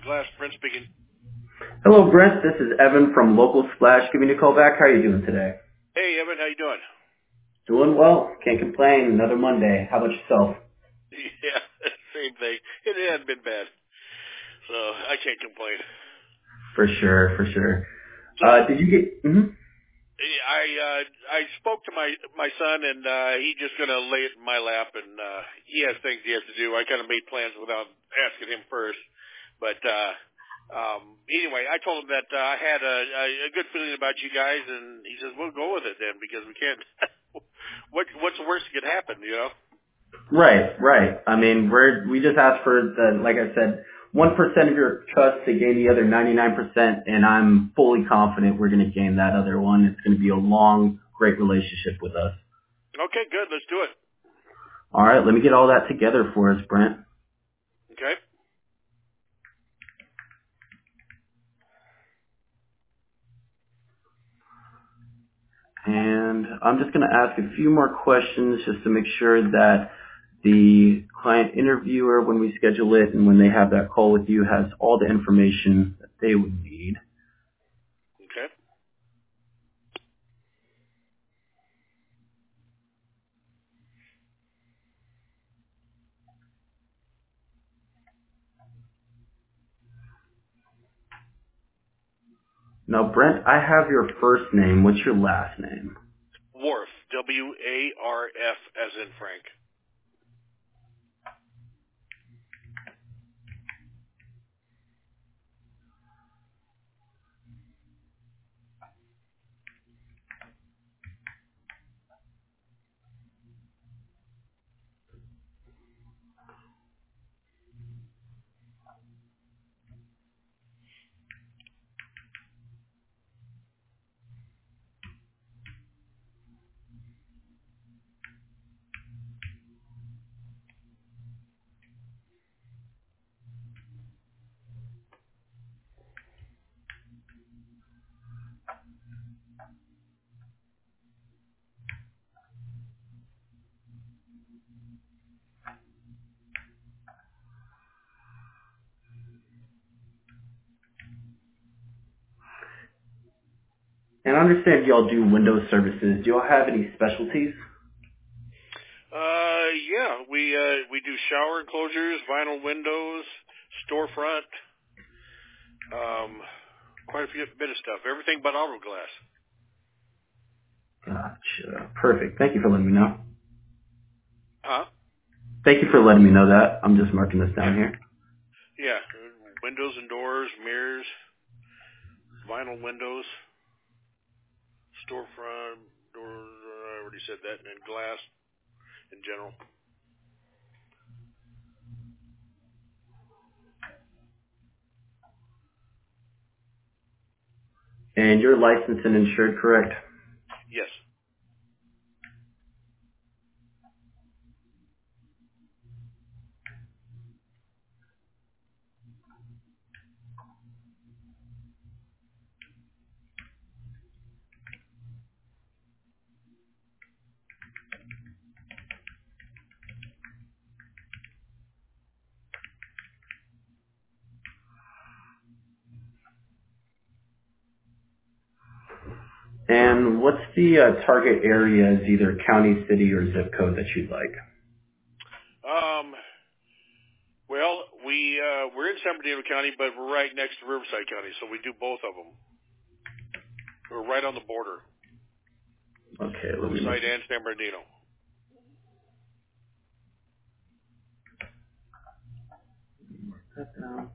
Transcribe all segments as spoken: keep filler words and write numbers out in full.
Glass, Brent speaking. Hello, Brent. This is Evan from Local Splash giving you a call back. How are you doing today? Hey, Evan, how you doing? Doing well. Can't complain. Another Monday. How about yourself? Yeah, same thing. It hadn't been bad, so I can't complain. For sure, for sure. So Uh, did you get... Mm-hmm. I uh, I spoke to my my son, and uh, he's just gonna lay it in my lap, and uh, he has things he has to do. I kind of made plans without asking him first, but uh, um, anyway, I told him that uh, I had a, a good feeling about you guys, and he says we'll go with it then because we can't. what what's the worst that could happen, you know? Right, right. I mean, we're, we just asked for the, like I said, one percent of your trust to gain the other ninety-nine percent, and I'm fully confident we're going to gain that other one. It's going to be a long, great relationship with us. Okay, good. Let's do it. All right, let me get all that together for us, Brent. Okay. And I'm just going to ask a few more questions just to make sure that the client interviewer, when we schedule it and when they have that call with you, has all the information that they would need. Okay. Now, Brent, I have your first name. What's your last name? Wharf, W A R F, as in Frank. And I understand y'all do Windows services. Do y'all have any specialties? Uh, yeah, we uh, we do shower enclosures, vinyl windows, storefront, um, quite a few bit of stuff. Everything but auto glass. Gotcha. Perfect. Thank you for letting me know. Huh? Thank you for letting me know that. I'm just marking this down Yeah, here. yeah. Windows and doors, mirrors, vinyl windows, storefront doors. I already said that, and glass in general. And you're licensed and insured, correct? Yes. And what's the uh, target areas, either county, city, or zip code that you'd like? Um. Well, we uh, we're in San Bernardino County, but we're right next to Riverside County, so we do both of them. We're right on the border, Okay, let me mark Riverside and San Bernardino. that down.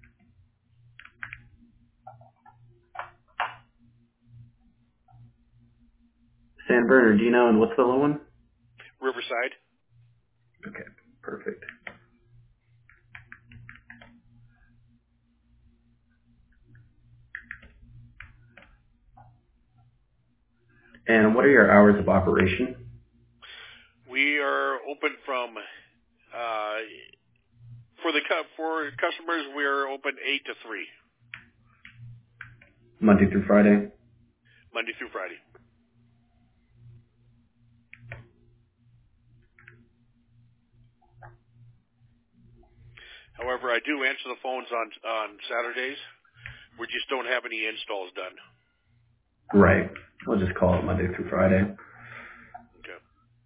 San Bernardino, and what's the other one? Riverside. Okay, perfect. And what are your hours of operation? We are open from uh, for the cu- for customers. We are open eight to three, Monday through Friday? Monday through Friday. However, I do answer the phones on on Saturdays. We just don't have any installs done. Right. I'll just call it Monday through Friday. Okay.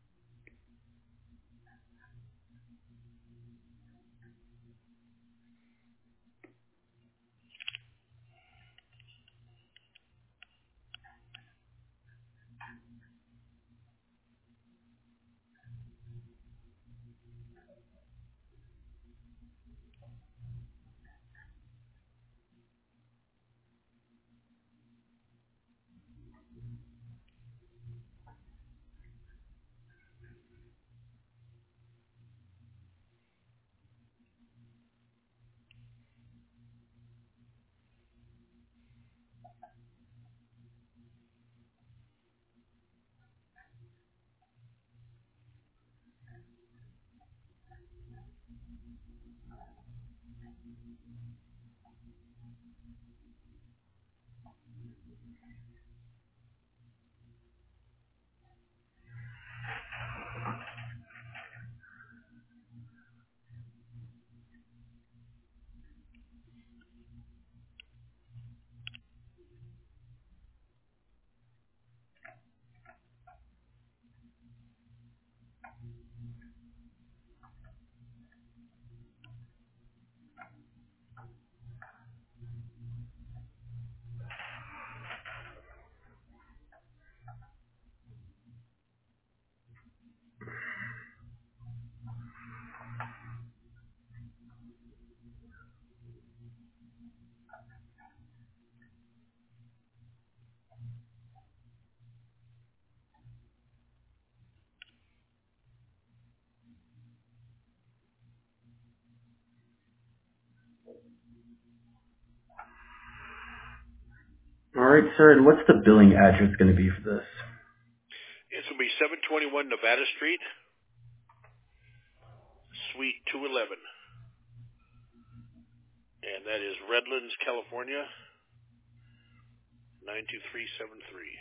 All right, sir. And what's the billing address going to be for this? It's going to be seven twenty-one Nevada Street, Suite two eleven. And that is Redlands, California, nine two three seven three.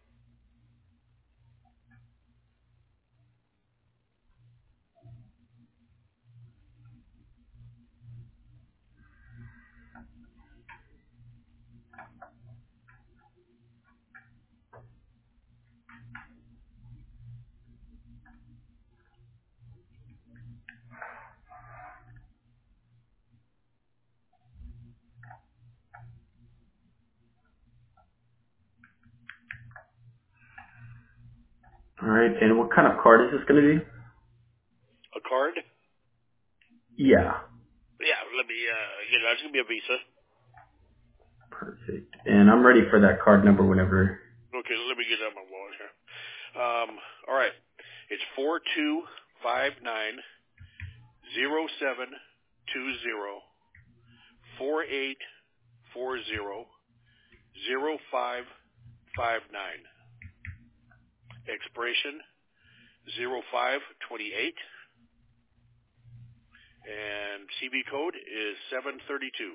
All right. And what kind of card is this going to be? A card? Yeah. Yeah, let me, uh, you know, it's going to be a Visa. Perfect. And I'm ready for that card number whenever. Okay, let me get out my wallet here. Um, all right. It's four two five nine zero seven two zero four eight four zero zero five five nine. Expiration zero five twenty-eight. And C V code is seven thirty-two.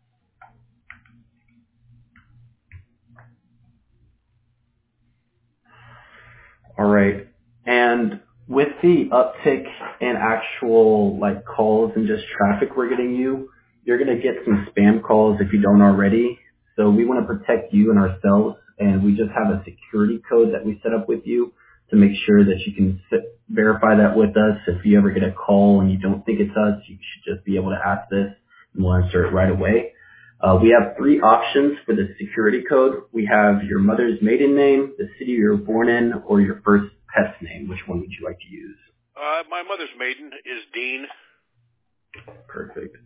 All right. And with the uptick in actual like calls and just traffic we're getting you, you're going to get some spam calls if you don't already. So we want to protect you and ourselves, and we just have a security code that we set up with you to make sure that you can sit, verify that with us. If you ever get a call and you don't think it's us, you should just be able to ask this and we'll answer it right away. Uh, we have three options for the security code. We have your mother's maiden name, the city you were born in, or your first pet's name. Which one would you like to use? Uh, my mother's maiden is Dean. Perfect.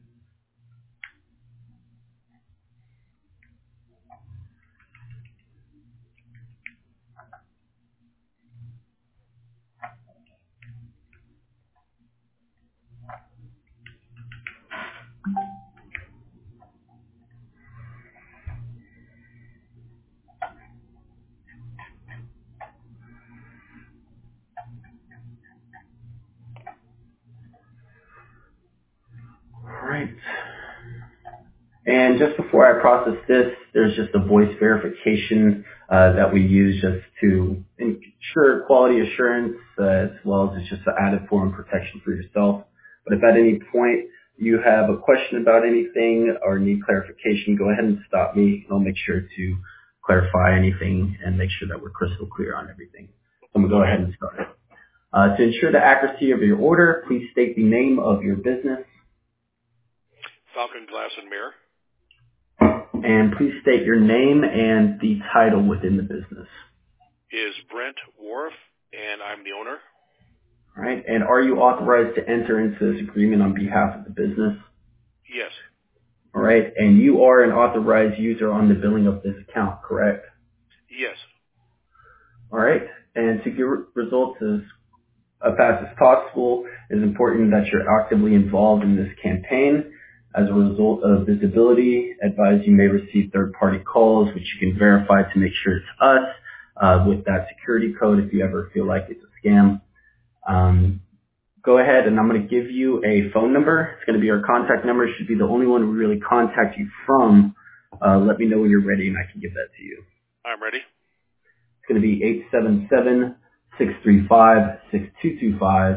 All right. And just before I process this, there's just a voice verification uh, that we use just to ensure quality assurance, uh, as well as it's just an added form of protection for yourself. But if at any point you have a question about anything or need clarification, go ahead and stop me. I'll make sure to clarify anything and make sure that we're crystal clear on everything. So I'm going to go ahead and start. Uh, to ensure the accuracy of your order, please state the name of your business. Falcon Glass and Mirror. And please state your name and the title within the business. Is Brent Wharf, and I'm the owner. All right. And are you authorized to enter into this agreement on behalf of the business? Yes. All right. And you are an authorized user on the billing of this account, correct? Yes. All right. And to get results as uh, fast as possible, it is important that you're actively involved in this campaign. As a result of visibility, advise you may receive third-party calls, which you can verify to make sure it's us uh, with that security code if you ever feel like it's a scam. Um, go ahead, and I'm going to give you a phone number. It's going to be our contact number. It should be the only one we really contact you from. Uh, let me know when you're ready, and I can give that to you. I'm ready. It's going to be eight seven seven, six three five, six two two five.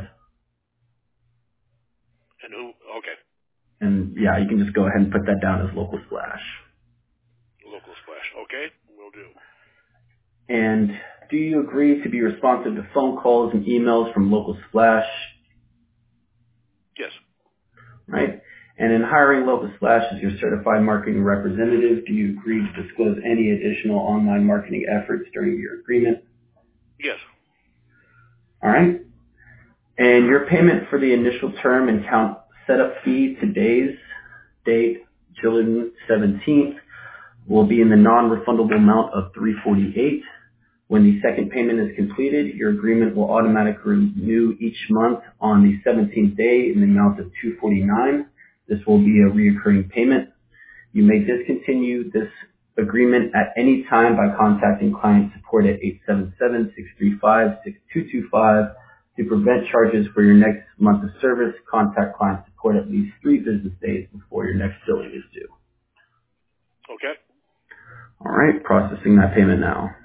And who? Okay. And yeah, you can just go ahead and put that down as Local Splash. Local Splash. Okay, will do. And do you agree to be responsive to phone calls and emails from Local Splash? Yes. Right. And in hiring Local Splash as your certified marketing representative, do you agree to disclose any additional online marketing efforts during your agreement? Yes. All right. And your payment for the initial term and count setup fee, today's date, June seventeenth, will be in the non-refundable amount of three hundred forty-eight dollars. When the second payment is completed, your agreement will automatically renew each month on the seventeenth day in the amount of two hundred forty-nine dollars. This will be a recurring payment. You may discontinue this agreement at any time by contacting client support at eight seven seven, six three five, six two two five. To prevent charges for your next month of service, contact client support at least three business days before your next billing is due. Okay. All right, processing that payment now.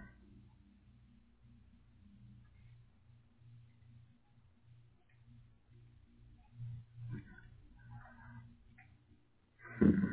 Hmm.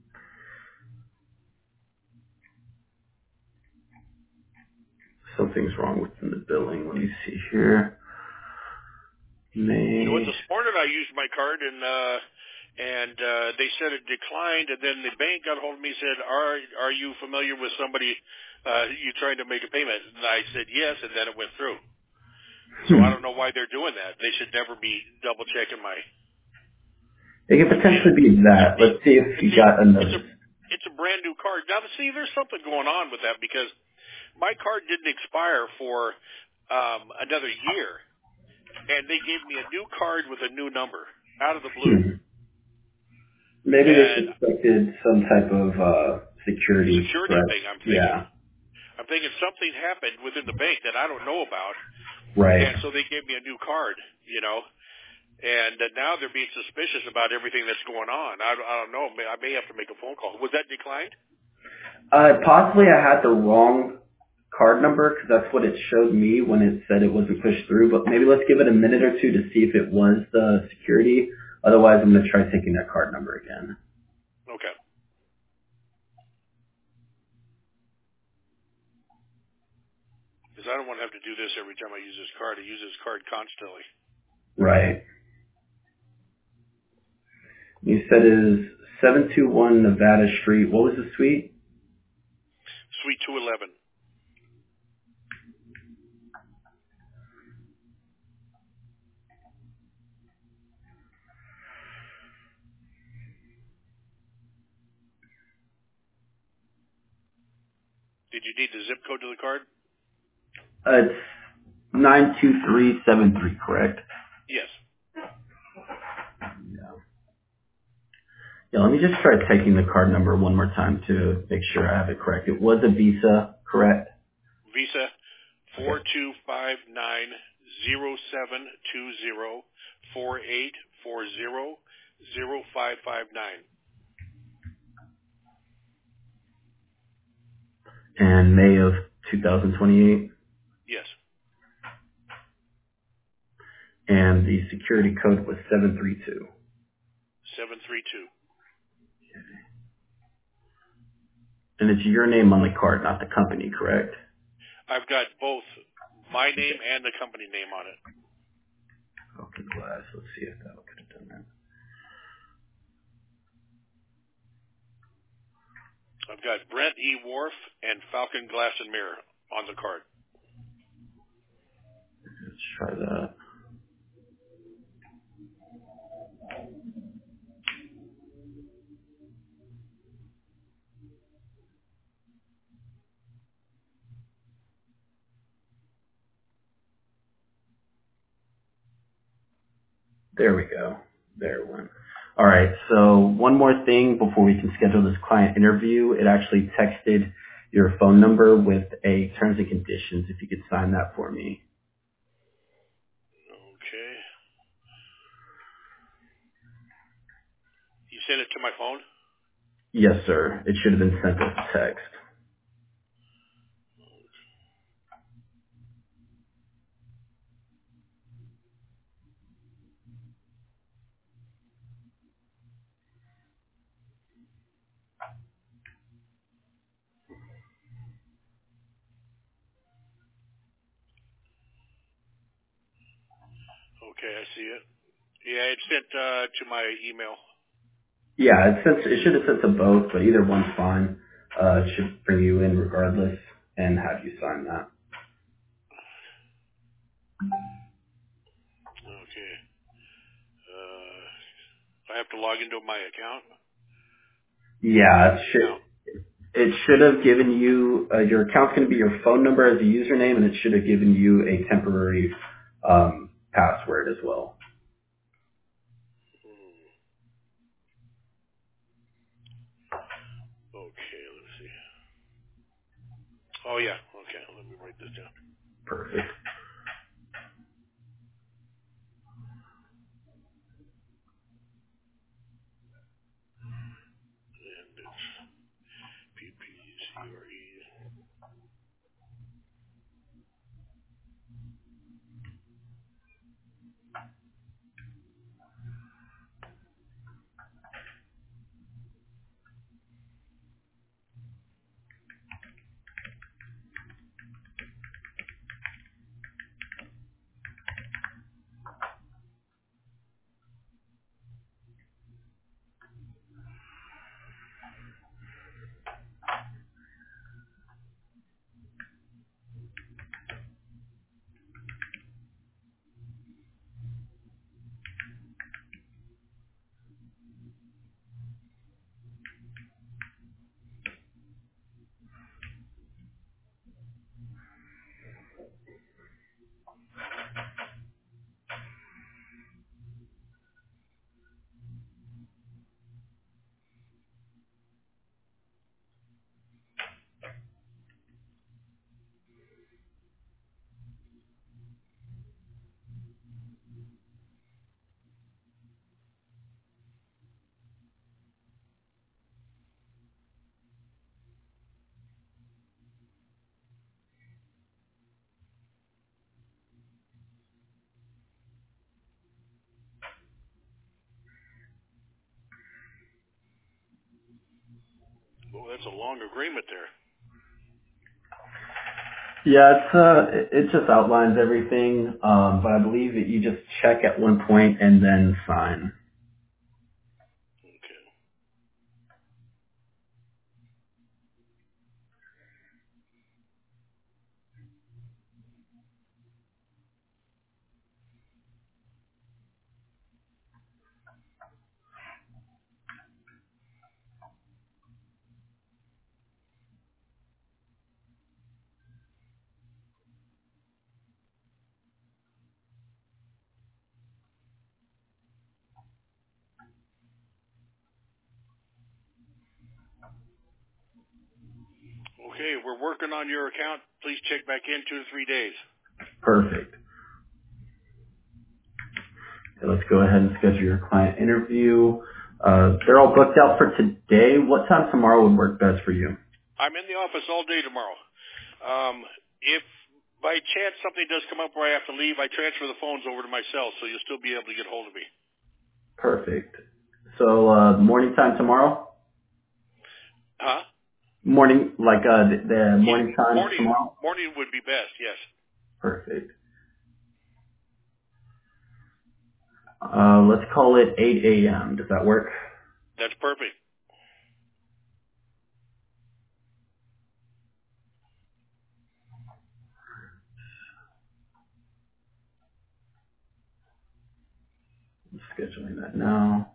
Something's wrong within the billing. Let me see here. May. You know what? This morning I used my card and uh, and uh, they said it declined, and then the bank got hold of me and said, "Are are you familiar with somebody uh, you trying to make a payment?" And I said yes, and then it went through. So Hmm. I don't know why they're doing that. They should never be double checking my. It could potentially be that. Let's see if you got a notice. It's a, it's a brand new card. Now, see, there's something going on with that because my card didn't expire for um, another year, and they gave me a new card with a new number out of the blue. Hmm. Maybe and they suspected some type of uh, security security threat. thing. I'm thinking. Yeah. I'm thinking something happened within the bank that I don't know about. Right. And so they gave me a new card, you know. And uh, now they're being suspicious about everything that's going on. I, I don't know. I may have to make a phone call. Was that declined? Uh, possibly I had the wrong card number because that's what it showed me when it said it wasn't pushed through. But maybe let's give it a minute or two to see if it was the security. Otherwise, I'm going to try taking that card number again. Okay. Because I don't want to have to do this every time I use this card. I use this card constantly. Right. You said it is seven two one Nevada Street. What was the suite? Suite two eleven. Did you need the zip code to the card? Uh, it's nine two three seven three, correct? Yes. Yeah. Yeah, let me just try taking the card number one more time to make sure I have it correct. It was a Visa, correct? Visa four two five nine zero seven two zero four eight four zero zero five five nine. And May of two thousand twenty-eight. Yes. And the security code was seven three two. seven three two. And it's your name on the card, not the company, correct? I've got both my name and the company name on it. Falcon Glass. Let's see if that could have done that. I've got Brent E. Wharf and Falcon Glass and Mirror on the card. Let's try that. There we go. There it went. All right. So one more thing before we can schedule this client interview. It actually texted your phone number with a terms and conditions. If you could sign that for me. Okay. You sent it to my phone? Yes, sir. It should have been sent as a text. Okay, I see it. Yeah, it's sent uh, to my email. Yeah, it, sent, it should have sent to both, but either one's fine. Uh, it should bring you in regardless and have you sign that. Okay. Uh, I have to log into my account? Yeah, it should. It should have given you, uh, your account's going to be your phone number as a username, and it should have given you a temporary um, password as well. Hmm. Okay, let's see. Oh, yeah. Okay, let me write this down. Perfect. And it's P P C R E. Well, that's a long agreement there. Yeah, it's uh, it, it just outlines everything, um, but I believe that you just check at one point and then sign. Okay. Okay, we're working on your account. Please check back in two to three days. Perfect. Okay, let's go ahead and schedule your client interview. Uh, they're all booked out for today. What time tomorrow would work best for you? I'm in the office all day tomorrow. Um, if by chance something does come up where I have to leave, I transfer the phones over to my cell, so you'll still be able to get hold of me. Perfect. So uh, morning time tomorrow? Huh? Morning, like uh, the, the morning yeah, time morning, tomorrow? Morning would be best, yes. Perfect. Uh, let's call it eight a.m. Does that work? That's perfect. I'm scheduling that now.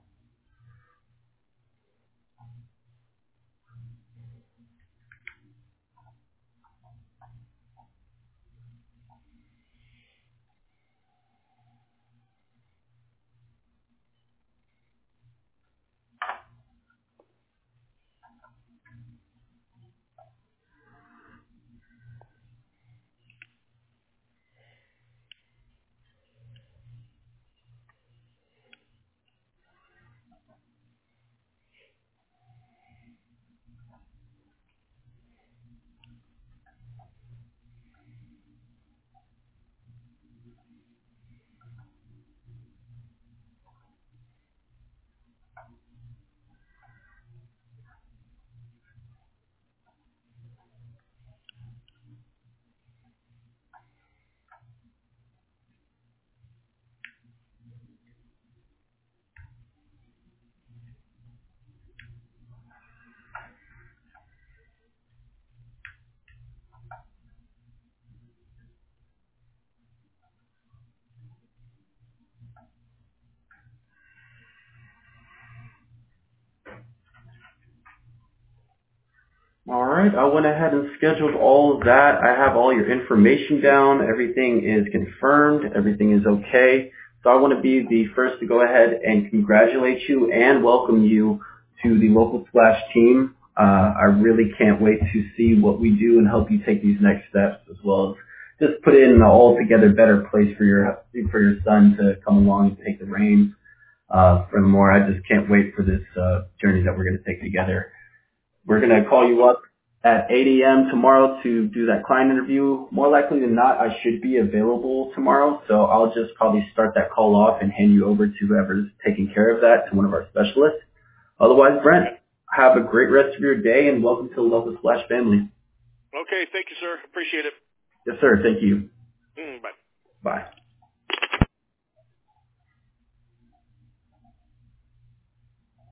All right, I went ahead and scheduled all of that. I have all your information down. Everything is confirmed. Everything is okay. So I want to be the first to go ahead and congratulate you and welcome you to the Local Splash team. Uh, I really can't wait to see what we do and help you take these next steps, as well as just put it in an altogether better place for your for your son to come along and take the reins. Uh, furthermore, I just can't wait for this uh, journey that we're going to take together. We're going to call you up at eight a.m. tomorrow to do that client interview. More likely than not, I should be available tomorrow, so I'll just probably start that call off and hand you over to whoever's taking care of that, to one of our specialists. Otherwise, Brent, have a great rest of your day and welcome to the Local Splash family. Okay, thank you, sir. Appreciate it. Yes, sir. Thank you. Mm, bye. Bye.